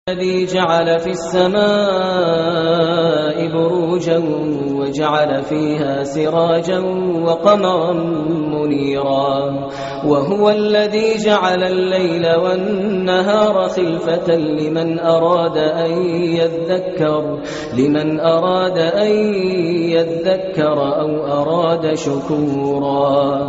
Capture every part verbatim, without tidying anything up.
الذي جعل في السماء بروجا وجعل فيها سراجا وقمرا منيرا وهو الذي جعل الليل والنهار خلفة لمن أراد أن يذكر لمن أراد أن يذكر أو أراد شكورا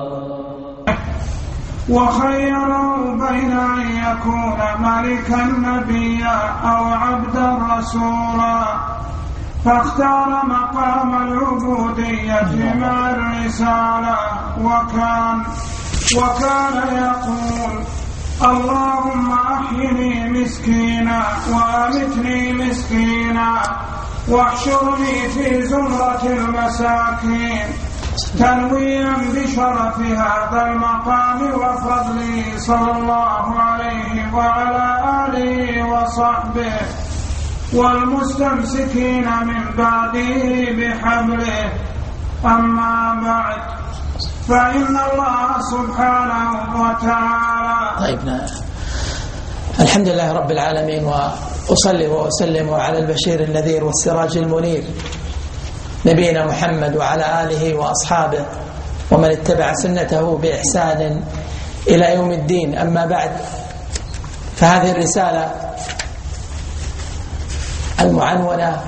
وخيروا بين أن يكون ملكا نبيا أو عبدا رسولا فاختار مقام العبودية مع الرسالة وكان وكان يقول اللهم أحيني مسكينا وأمتني مسكينا واحشرني في زمرة المساكين تنويا بشرف هذا المقام وفضله صلى الله عليه وعلى آله وصحبه والمستمسكين من بعده بحبله. أما بعد فإن الله سبحانه وتعالى طيب الحمد لله رب العالمين، وأصلي وأسلم على البشير النذير والسراج المنير نبينا محمد وعلى آله وأصحابه ومن اتبع سنته بإحسان إلى يوم الدين. أما بعد، فهذه الرسالة المعنونة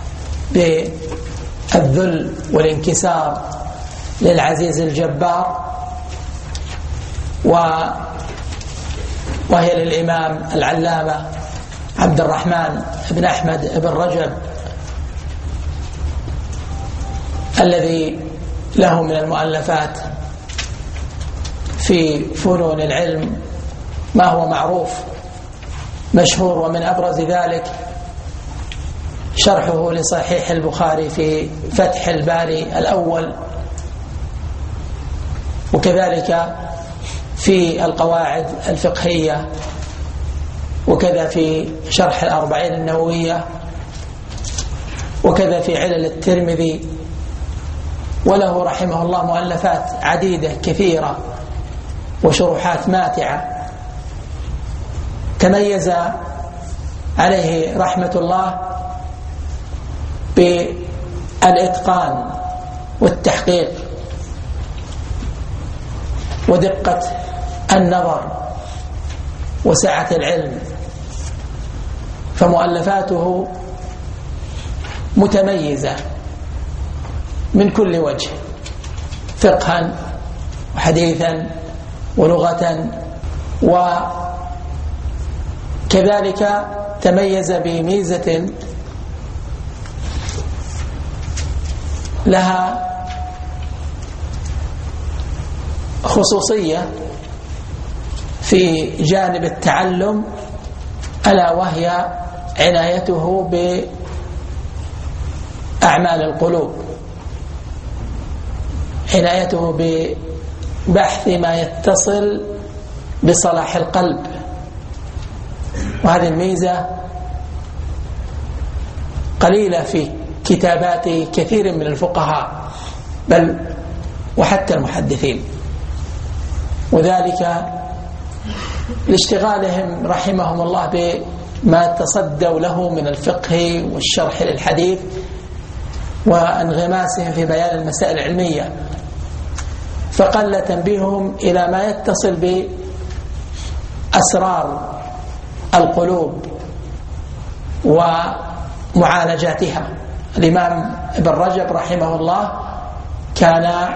بالذل والانكسار للعزيز الجبار وهي للإمام العلامة عبد الرحمن بن أحمد بن رجب الذي له من المؤلفات في فنون العلم ما هو معروف مشهور، ومن أبرز ذلك شرحه لصحيح البخاري في فتح الباري الأول، وكذلك في القواعد الفقهية، وكذا في شرح الأربعين النووية، وكذا في علل الترمذي، وله رحمه الله مؤلفات عديدة كثيرة وشروحات ماتعة. تميز عليه رحمة الله بالإتقان والتحقيق ودقة النظر وسعة العلم، فمؤلفاته متميزة من كل وجه، فقها وحديثا ولغة، وكذلك تميز بميزة لها خصوصية في جانب التعلم، ألا وهي عنايته بأعمال القلوب، عنايته ببحث ما يتصل بصلاح القلب. وهذه الميزة قليلة في كتابات كثير من الفقهاء بل وحتى المحدثين، وذلك لاشتغالهم رحمهم الله بما تصدوا له من الفقه والشرح للحديث وانغماسهم في بيان المسائل العلمية، فقل تنبيههم إلى ما يتصل بأسرار القلوب ومعالجاتها. الإمام ابن رجب رحمه الله كان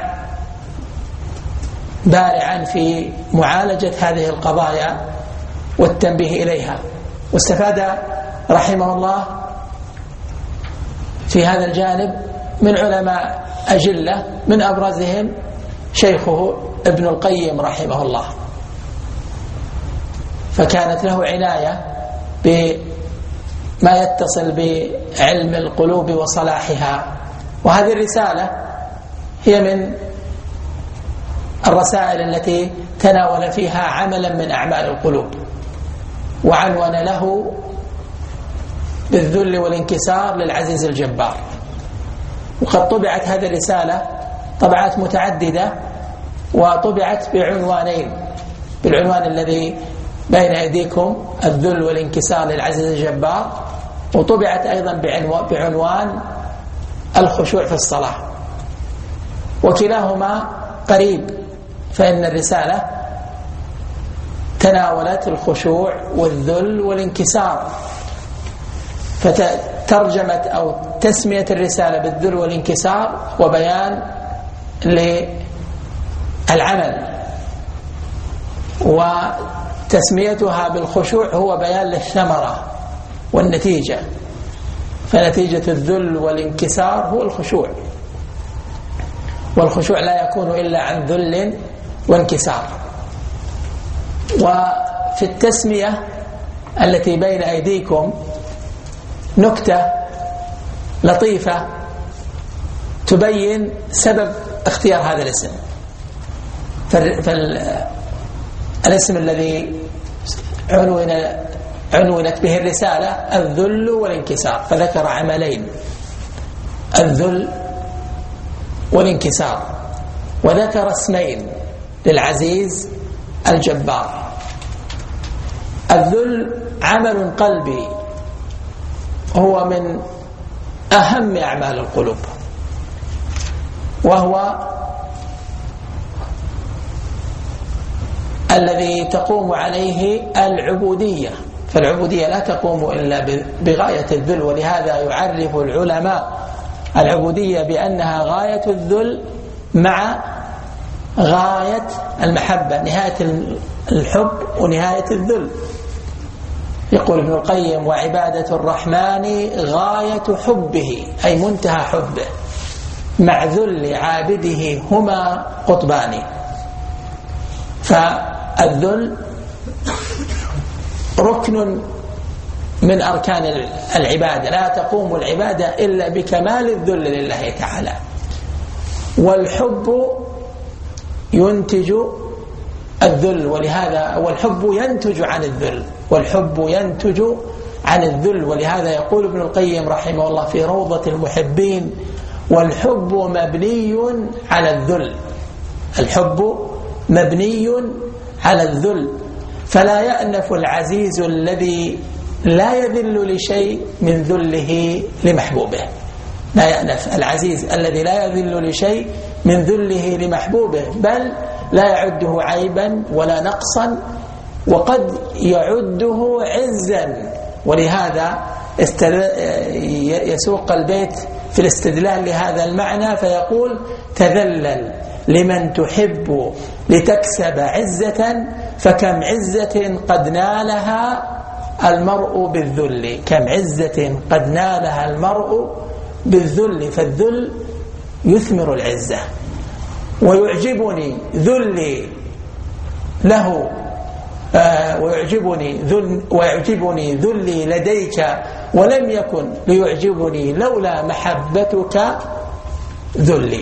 بارعا في معالجة هذه القضايا والتنبيه إليها، واستفاد رحمه الله في هذا الجانب من علماء أجلة، من أبرزهم شيخه ابن القيم رحمه الله، فكانت له عناية بما يتصل بعلم القلوب وصلاحها. وهذه الرسالة هي من الرسائل التي تناول فيها عملا من أعمال القلوب، وعنون له بالذل والانكسار للعزيز الجبار. وقد طبعت هذه الرسالة طبعات متعددة، وطبعت بعنوانين، بالعنوان الذي بين أيديكم الذل والانكسار للعزيز الجبار، وطبعت أيضا بعنوان الخشوع في الصلاة، وكلاهما قريب، فإن الرسالة تناولت الخشوع والذل والانكسار، فترجمت أو تسمية الرسالة بالذل والانكسار وبيان للعمل، وتسميتها بالخشوع هو بيان للثمرة والنتيجة، فنتيجة الذل والانكسار هو الخشوع، والخشوع لا يكون إلا عن ذل وانكسار. وفي التسمية التي بين أيديكم نكتة لطيفة تبين سبب اختيار هذا الاسم. فالاسم الذي عنونت به الرسالة الذل والانكسار، فذكر عملين، الذل والانكسار، وذكر اسمين للعزيز الجبار. الذل عمل قلبي، هو من أهم أعمال القلوب، وهو الذي تقوم عليه العبودية، فالعبودية لا تقوم إلا بغاية الذل، ولهذا يعرف العلماء العبودية بأنها غاية الذل مع غاية المحبة، نهاية الحب ونهاية الذل. يقول ابن القيم: وعبادة الرحمن غاية حبه، أي منتهى حبه، مع ذل عابده هما قطبان. فالذل ركن من أركان العبادة، لا تقوم العبادة إلا بكمال الذل لله تعالى. والحب ينتج الذل، ولهذا والحب ينتج عن الذل، والحب ينتج عن الذل ولهذا يقول ابن القيم رحمه الله في روضة المحبين: والحب مبني على الذل. الحب مبني على الذل، فلا يأنف العزيز الذي لا يذل لشيء من ذله لمحبوبه. لا يأنف العزيز الذي لا يذل لشيء من ذله لمحبوبه، بل لا يعده عيبا ولا نقصا، وقد يعده عزا. ولهذا يسوق البيت في الاستدلال لهذا المعنى فيقول: تذلل لمن تحب لتكسب عزة، فكم عزة قد نالها المرء بالذل. كم عزة قد نالها المرء بالذل. فالذل يثمر العزة. ويعجبني ذلي له آه ويعجبني ذل ويعجبني ذلي لديك، ولم يكن ليعجبني لولا محبتك ذلي.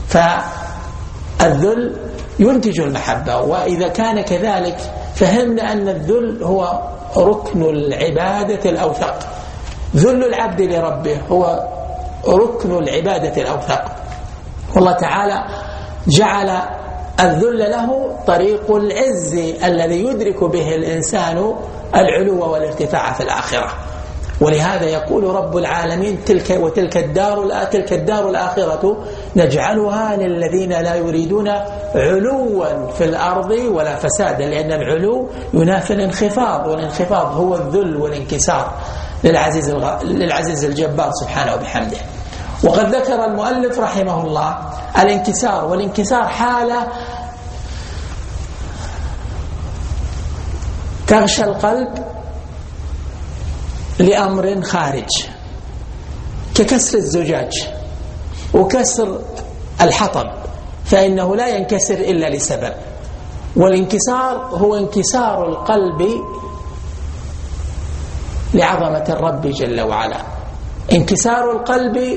فالذل ينتج المحبة، وإذا كان كذلك فهمنا أن الذل هو ركن العبادة الأوثق. ذل العبد لربه هو ركن العبادة الأوثق، والله تعالى جعل الذل له طريق العز الذي يدرك به الإنسان العلو والارتفاع في الآخرة. ولهذا يقول رب العالمين: تلك وتلك الدار تلك الدار الآخرة نجعلها للذين لا يريدون علوا في الأرض ولا فسادا، لأن العلو ينافي الانخفاض، والانخفاض هو الذل والانكسار للعزيز للعزيز الجبار سبحانه وبحمده. وقد ذكر المؤلف رحمه الله الانكسار، والانكسار حالة تغشى القلب لأمر خارج، ككسر الزجاج وكسر الحطب، فإنه لا ينكسر إلا لسبب. والانكسار هو انكسار القلب لعظمة الرب جل وعلا، انكسار القلب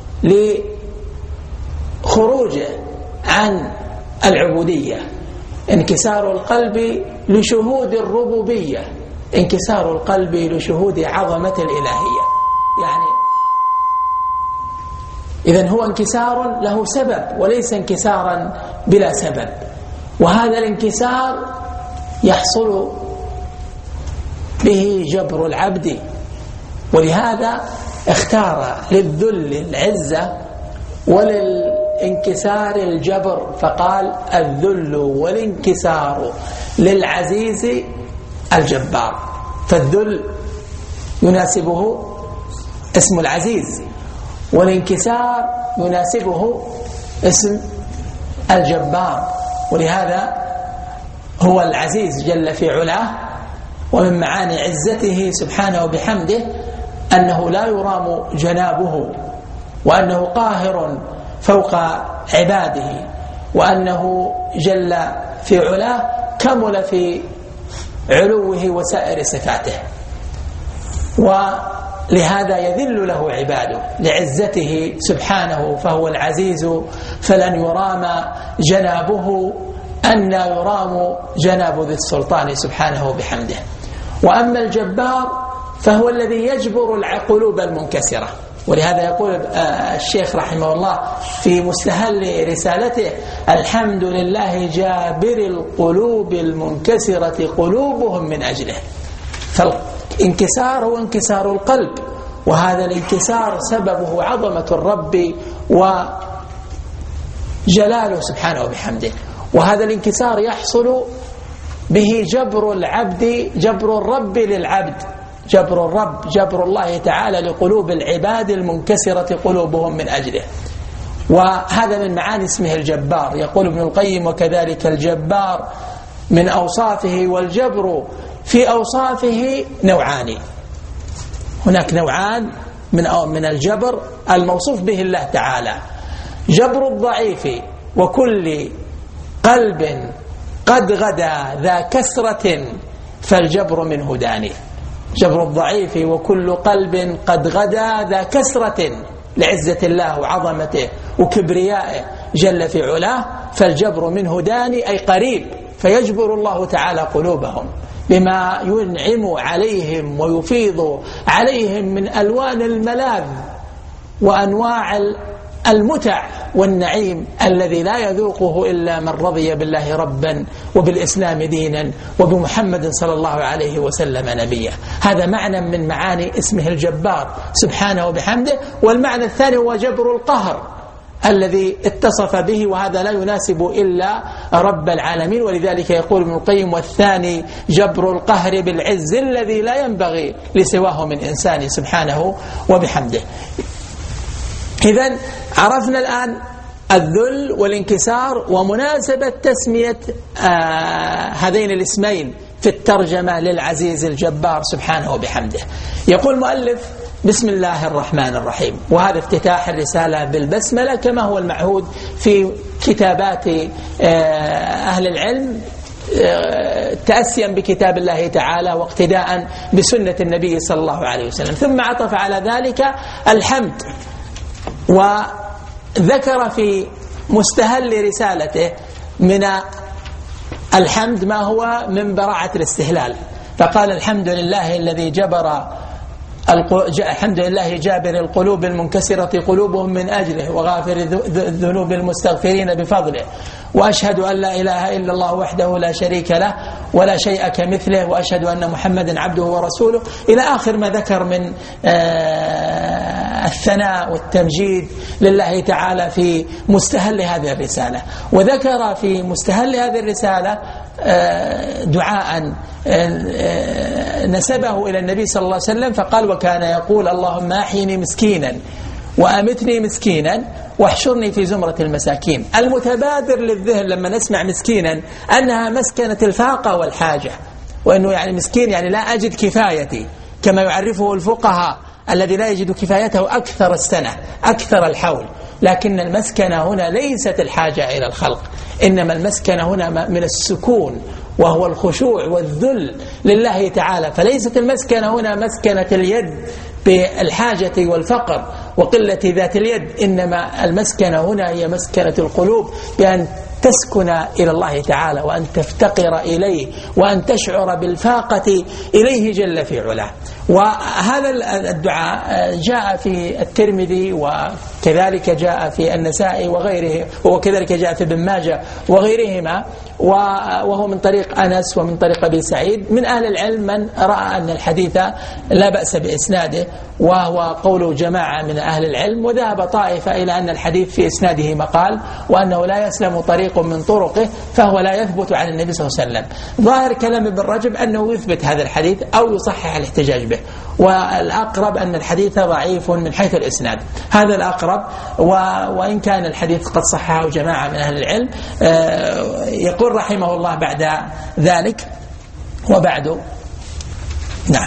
لخروجه عن العبودية، انكسار القلب لشهود الربوبية، انكسار القلب لشهود عظمة الإلهية. يعني إذن هو انكسار له سبب وليس انكسارا بلا سبب. وهذا الانكسار يحصل به جبر العبد، ولهذا اختار للذل العزة وللانكسار الجبر، فقال الذل والانكسار للعزيز الجبار. فالذل يناسبه اسم العزيز، والانكسار يناسبه اسم الجبار، ولهذا هو العزيز جل في علاه. ومن معاني عزته سبحانه وبحمده أنه لا يرام جنابه، وأنه قاهر فوق عباده، وأنه جل في علاه كمل في علوه وسائر صفاته، ولهذا يذل له عباده لعزته سبحانه، فهو العزيز فلن يرام جنابه أن يرام جناب ذي السلطان سبحانه وبحمده. وأما الجبار فهو الذي يجبر القلوب المنكسرة، ولهذا يقول الشيخ رحمه الله في مستهل رسالته: الحمد لله جابر القلوب المنكسرة قلوبهم من أجله. فالانكسار هو انكسار القلب، وهذا الانكسار سببه عظمة الرب وجلاله سبحانه وبحمده، وهذا الانكسار يحصل به جبر العبد، جبر الرب للعبد، جبر الرب، جبر الله تعالى لقلوب العباد المنكسرة قلوبهم من أجله. وهذا من معاني اسمه الجبار. يقول ابن القيم: وكذلك الجبار من أوصافه، والجبر في أوصافه نوعان. هناك نوعان من من الجبر الموصوف به الله تعالى: جبر الضعيف وكل قلب قد غدا ذا كسرة فالجبر منه داني. جبر الضعيف وكل قلب قد غدا ذا كسرة لعزة الله وعظمته وكبريائه جل في علاه، فالجبر منه داني أي قريب، فيجبر الله تعالى قلوبهم بما ينعم عليهم ويفيض عليهم من ألوان الملاذ وأنواع المتع والنعيم الذي لا يذوقه إلا من رضي بالله ربا وبالإسلام دينا وبمحمد صلى الله عليه وسلم نبيا. هذا معنى من معاني اسمه الجبار سبحانه وبحمده. والمعنى الثاني هو جبر القهر الذي اتصف به، وهذا لا يناسب إلا رب العالمين. ولذلك يقول ابن القيم: والثاني جبر القهر بالعز الذي لا ينبغي لسواه من إنسان سبحانه وبحمده. إذن عرفنا الآن الذل والانكسار ومناسبة تسمية آه هذين الاسمين في الترجمة للعزيز الجبار سبحانه وبحمده. يقول المؤلف: بسم الله الرحمن الرحيم. وهذا افتتاح الرسالة بالبسملة كما هو المعهود في كتابات أهل العلم، تأسيا بكتاب الله تعالى واقتداء بسنة النبي صلى الله عليه وسلم. ثم عطف على ذلك الحمد، وذكر في مستهل رسالته من الحمد ما هو من براعة الاستهلال، فقال: الحمد لله الذي جبر الحمد لله جابر القلوب المنكسرة قلوبهم من أجله، وغافر الذنوب المستغفرين بفضله، وأشهد أن لا إله إلا الله وحده لا شريك له ولا شيء كمثله، وأشهد أن محمدا عبده ورسوله، إلى آخر ما ذكر من الثناء والتمجيد لله تعالى في مستهل هذه الرسالة. وذكر في مستهل هذه الرسالة دعاء نسبه إلى النبي صلى الله عليه وسلم، فقال: وكان يقول: اللهم أحيني مسكينا وأمتني مسكينا واحشرني في زمرة المساكين. المتبادر للذهن لما نسمع مسكينا أنها مسكنة الفاقة والحاجة، وأنه يعني مسكين يعني لا أجد كفايتي، كما يعرفه الفقهاء الذي لا يجد كفايته أكثر السنة أكثر الحول. لكن المسكنة هنا ليست الحاجة إلى الخلق، إنما المسكنة هنا من السكون، وهو الخشوع والذل لله تعالى. فليست المسكنة هنا مسكنة اليد بالحاجة والفقر وقلة ذات اليد، إنما المسكنة هنا هي مسكنة القلوب، بأن تسكن إلى الله تعالى وأن تفتقر إليه وأن تشعر بالفاقة إليه جل في علاه. وهذا الدعاء جاء في الترمذي و كذلك جاء في النسائي وغيره، وكذلك جاء في ابن ماجه وغيرهما، وهو من طريق أنس ومن طريق أبي سعيد. من أهل العلم من رأى أن الحديث لا بأس بإسناده، وهو قول جماعة من أهل العلم، وذهب طائفة إلى أن الحديث في إسناده مقال وأنه لا يسلم طريق من طرقه، فهو لا يثبت عن النبي صلى الله عليه وسلم. ظاهر كلام ابن رجب أنه يثبت هذا الحديث أو يصحح الاحتجاج به، والأقرب أن الحديث ضعيف من حيث الإسناد، هذا الأقرب. وإن كان الحديث قد صححه جماعة من أهل العلم. يقول رحمه الله بعد ذلك وبعد نعم.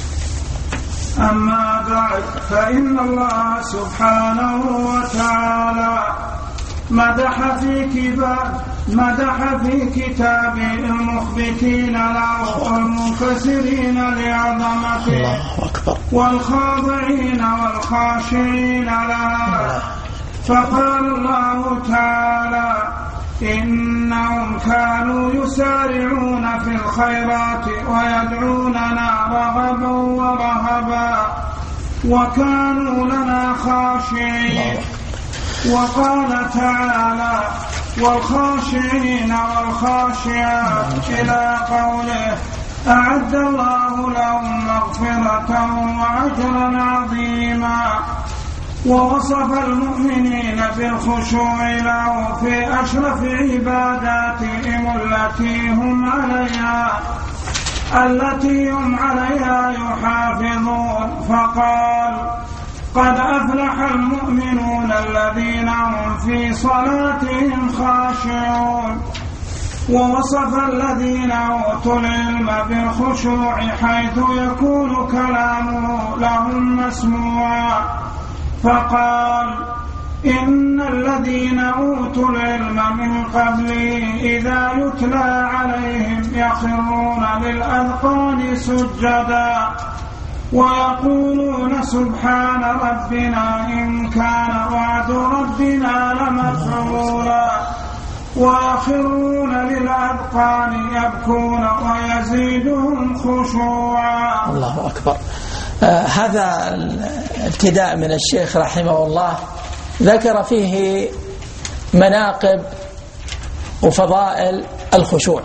أما بعد، فإن الله سبحانه وتعالى مدح في كتاب مدح في كتابه المخبتين له والمنكسرين لعظمته والخاضعين والخاشعين له. فقال الله تعالى: إنهم كانوا يسارعون في الخيرات ويدعوننا رغبا ورهبا وكانوا لنا خاشعين. وقال تعالى: والخاشعين والخاشعات إلى قوله: أعد الله لهم مغفرة وأجرا عظيما. ووصف المؤمنين بالخشوع له في أشرف عباداتهم التي هم عليها التي هم عليها يحافظون، فقال: قد أفلح المؤمنون الذين هم في صلاتهم خاشعون. ووصف الذين أوتوا العلم بالخشوع حيث يكون كلامه لهم مسموعا، فقال: إن الذين أوتوا العلم من قبله إذا يتلى عليهم يخرون للأذقان سجدا ويقولون سبحان ربنا إن كان وعد ربنا لمفعولا ويخرون للأذقان يبكون ويزيدهم خشوعا. الله أكبر. آه هذا الابتداء من الشيخ رحمه الله ذكر فيه مناقب وفضائل الخشوع،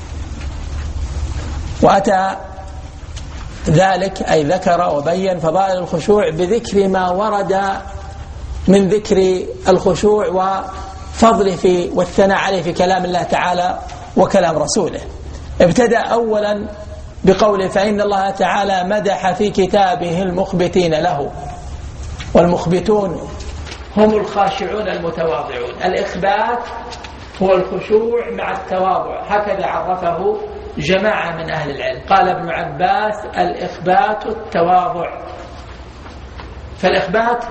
وأتى ذلك أي ذكر وبين فضائل الخشوع بذكر ما ورد من ذكر الخشوع وفضله في والثناء عليه في كلام الله تعالى وكلام رسوله. ابتدأ أولا بقوله: فإن الله تعالى مدح في كتابه المخبتين له. والمخبتون هم الخاشعون المتواضعون. الإخبات هو الخشوع مع التواضع، هكذا عرفه جماعة من أهل العلم. قال ابن عباس: الإخبات التواضع. فالإخبات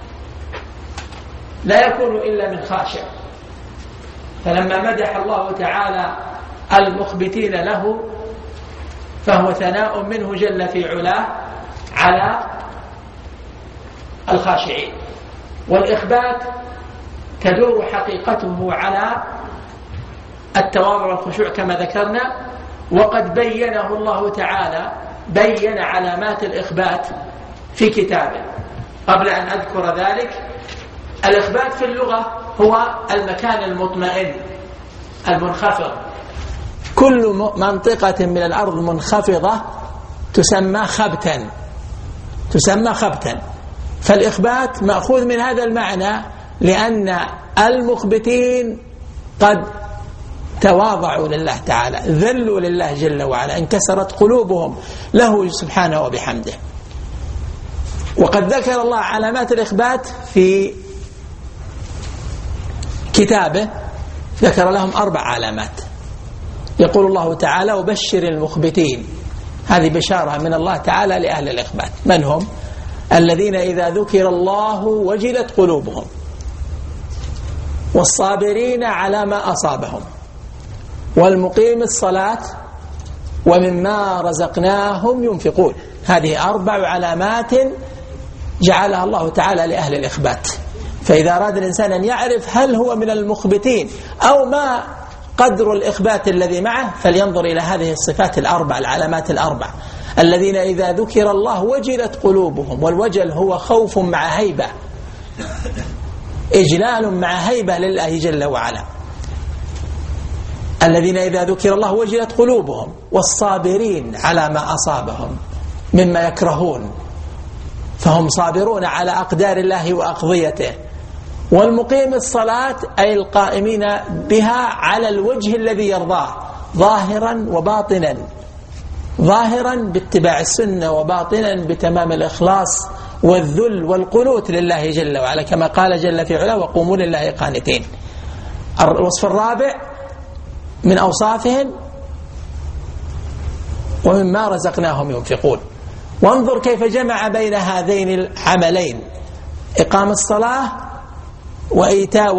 لا يكون إلا من خاشع، فلما مدح الله تعالى المخبتين له فهو ثناء منه جل في علاه على الخاشعين. والإخبات تدور حقيقته على التواضع والخشوع كما ذكرنا، وقد بينه الله تعالى، بين علامات الإخبات في كتابه. قبل أن أذكر ذلك، الإخبات في اللغة هو المكان المطمئن المنخفض. كل منطقة من الأرض منخفضة تسمى خبتا، تسمى خبتا. فالإخبات مأخوذ من هذا المعنى، لأن المخبتين قد تواضعوا لله تعالى، ذلوا لله جل وعلا، انكسرت قلوبهم له سبحانه وبحمده. وقد ذكر الله علامات الإخبات في كتابه، ذكر لهم أربع علامات. يقول الله تعالى: وبشر المخبتين. هذه بشارة من الله تعالى لأهل الإخبات. من هم؟ الذين إذا ذكر الله وجلت قلوبهم، والصابرين على ما أصابهم، والمقيم الصلاة، ومما رزقناهم ينفقون. هذه أربع علامات جعلها الله تعالى لأهل الإخبات. فإذا أراد الإنسان أن يعرف هل هو من المخبتين أو ما قدر الإخبات الذي معه، فلينظر إلى هذه الصفات الأربع، العلامات الأربع. الذين إذا ذكر الله وجلت قلوبهم، والوجل هو خوف مع هيبة، إجلال مع هيبة لله جل وعلا. الذين إذا ذكر الله وجلت قلوبهم والصابرين على ما أصابهم مما يكرهون، فهم صابرون على أقدار الله وأقضيته. والمقيم الصلاة أي القائمين بها على الوجه الذي يرضاه ظاهرا وباطنا، ظاهرا باتباع السنة وباطنا بتمام الإخلاص والذل والقنوت لله جل وعلا، كما قال جل في علاه وقوموا لله قانتين. الوصف الرابع من أوصافهم ومما رزقناهم ينفقون. وانظر كيف جمع بين هذين العملين، إقام الصلاة وإيتاء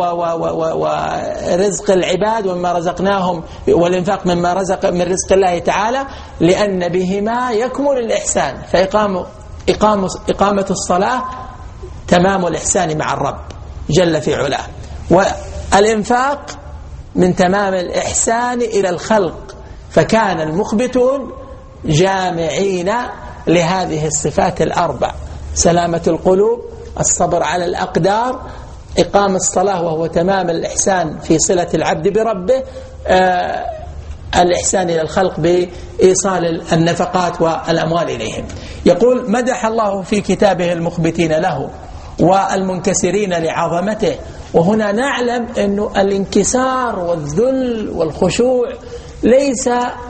ورزق العباد ومما رزقناهم والإنفاق مما رزق من رزق الله تعالى، لأن بهما يكمل الإحسان. فإقام إقام إقامة الصلاة تمام الإحسان مع الرب جل في علاه، والإنفاق من تمام الإحسان إلى الخلق. فكان المخبتون جامعين لهذه الصفات الأربع: سلامة القلوب، الصبر على الأقدار، إقام الصلاة وهو تمام الإحسان في صلة العبد بربه، آه الإحسان إلى الخلق بإيصال النفقات والأموال إليهم. يقول: مدح الله في كتابه المخبتين له والمنكسرين لعظمته. وهنا نعلم أن الانكسار والذل والخشوع ليس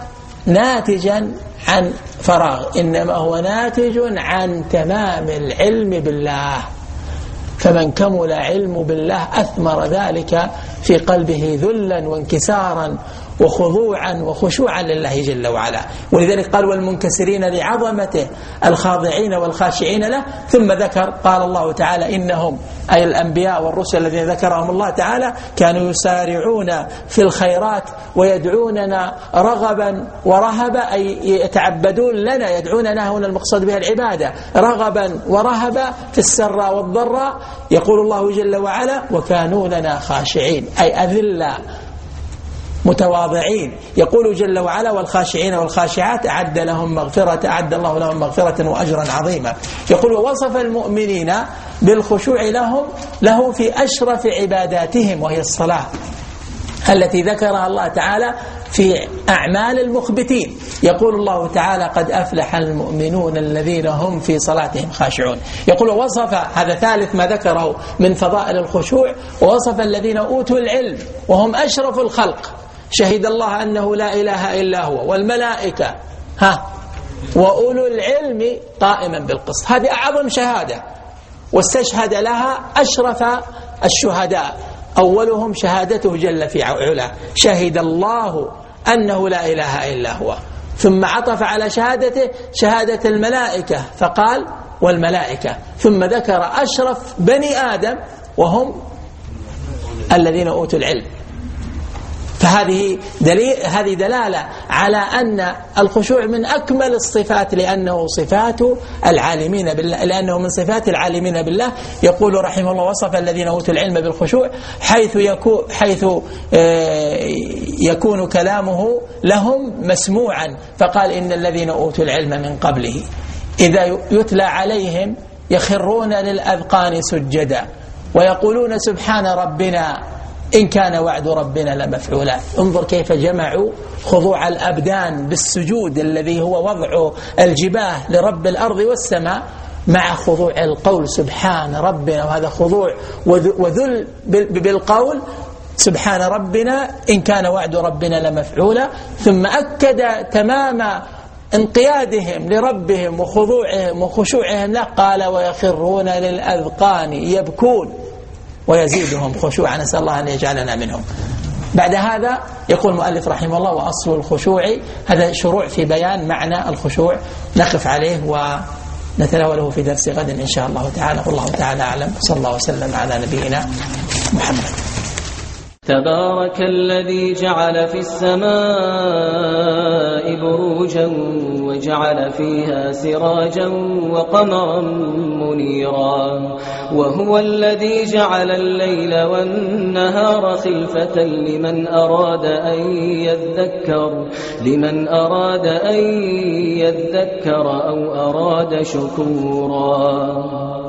ناتجا عن فراغ، إنما هو ناتج عن تمام العلم بالله. فمن كمل علم بالله أثمر ذلك في قلبه ذلا وانكسارا وخضوعا وخشوعا لله جل وعلا. ولذلك قال: والمنكسرين لعظمته، الخاضعين والخاشعين له. ثم ذكر قال الله تعالى: إنهم أي الأنبياء والرسل الذين ذكرهم الله تعالى كانوا يسارعون في الخيرات ويدعوننا رغبا ورهبا، أي يتعبدون لنا، يدعوننا هنا المقصود بها العبادة، رغبا ورهبا في السراء والضراء. يقول الله جل وعلا: وكانوا لنا خاشعين، أي أذلا متواضعين. يقول جل وعلا: والخاشعين والخاشعات أعد لهم مغفرة أعد الله لهم مغفرة وأجرا عظيما. يقول: ووصف المؤمنين بالخشوع لهم له في أشرف عباداتهم، وهي الصلاة التي ذكرها الله تعالى في أعمال المخبتين. يقول الله تعالى: قد أفلح المؤمنون الذين هم في صلاتهم خاشعون. يقول: وصف، هذا ثالث ما ذكره من فضائل الخشوع، ووصف الذين أوتوا العلم وهم أشرف الخلق. شهد الله أنه لا إله إلا هو والملائكة ها وأولو العلم قائما بالقسط. هذه أعظم شهادة، واستشهد لها أشرف الشهداء، أولهم شهادته جل في علاه: شهد الله أنه لا إله إلا هو. ثم عطف على شهادته شهادة الملائكة فقال: والملائكة. ثم ذكر أشرف بني آدم وهم الذين أوتوا العلم. فهذه دليل، هذه دلالة على أن الخشوع من أكمل الصفات، لأنه صفات العالمين بالله، لأنه من صفات العالمين بالله. يقول رحمه الله: وصف الذين أوتوا العلم بالخشوع حيث يكون حيث يكون كلامه لهم مسموعا، فقال: إن الذين أوتوا العلم من قبله إذا يتلى عليهم يخرون للأذقان سجدا ويقولون سبحان ربنا إن كان وعد ربنا لمفعولا. انظر كيف جمعوا خضوع الأبدان بالسجود الذي هو وضع الجباه لرب الأرض والسماء مع خضوع القول سبحان ربنا، وهذا خضوع وذل بالقول سبحان ربنا إن كان وعد ربنا لمفعولا. ثم أكد تمام انقيادهم لربهم وخضوعهم وخشوعهم له، قال: ويخرون للأذقان يبكون ويزيدهم خشوعا. نسأل الله أن يجعلنا منهم. بعد هذا يقول المؤلف رحمه الله: وأصل الخشوع، هذا شروع في بيان معنى الخشوع، نقف عليه ونتناوله في درس غد إن شاء الله تعالى. والله تعالى أعلم، صلى الله وسلم على نبينا محمد. تبارك الذي جعل في السماء بروجا وجعل فيها سراجا وقمرا منيرا، وهو الذي جعل الليل والنهار خلفة لمن أراد أن يذكر لمن أراد أن يذكر أو أراد شكورا.